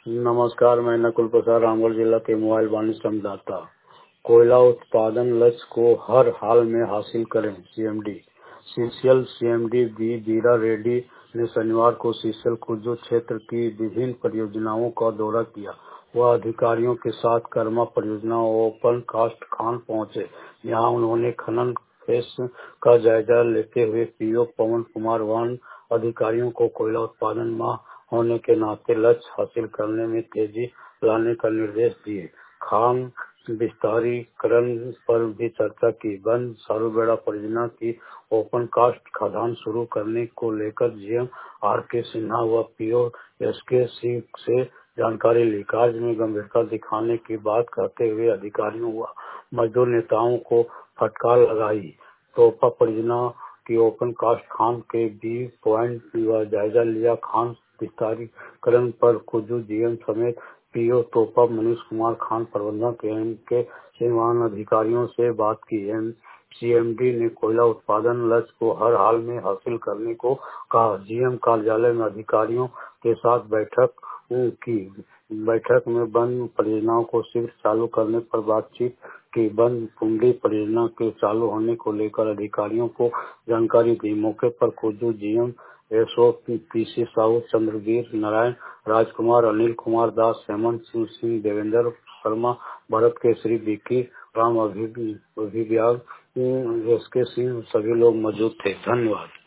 नमस्कार, मैं नकुल प्रसाद रामगढ़ जिला के मोबाइल वाणिज्य संवाददाता। कोयला उत्पादन लक्ष्य को हर हाल में हासिल करें। सीएमडी सीसीएल सीएमडी बी बीरा रेड्डी ने शनिवार को सीसीएल कुर्जू क्षेत्र की विभिन्न परियोजनाओं का दौरा किया। वह अधिकारियों के साथ कर्मा परियोजना ओपन कास्ट खान पहुंचे। यहां उन्होंने खनन फेस का जायजा लेते हुए पीओ पवन कुमार वन अधिकारियों को कोयला उत्पादन माह होने के नाते लक्ष्य हासिल करने में तेजी लाने का निर्देश दिए। खान विस्तारीकरण पर भी चर्चा की। बंद सारूबेड़ा परियोजना की ओपन कास्ट खदान शुरू करने को लेकर जीएम आर.के. सिन्हा व पीओ एस.के. सिंह से जानकारी ली। कार्य में गंभीरता दिखाने की बात कहते हुए अधिकारियों व मजदूर नेताओं को फटकार लगाई। टोपा परियोजना की ओपन कास्ट खान के बी पॉइंट का जायजा लिया। खान विस्तारीकरण पर कुजू जीएम समेत पीओ टोपा मनीष कुमार खान प्रबंधक के सीमांत अधिकारियों से बात की। सीएमडी ने कोयला उत्पादन लक्ष्य को हर हाल में हासिल करने को कहा। जीएम कार्यालय में अधिकारियों के साथ बैठक की। बैठक में बंद परियोजनाओं को शीघ्र चालू करने पर बातचीत की। बंद कुंडी परियोजना के चालू होने को लेकर अधिकारियों को जानकारी दी। मौके पर Kuju GM SO P C Sahu, Chandraveer Narayan, Rajkumar, Anil Kumar Das, Hemant Singh, Devendra Sharma, Bharat Kesari, Vicky Ram, अभिव्याग, एस.के. सिंह सभी लोग मौजूद थे। धन्यवाद।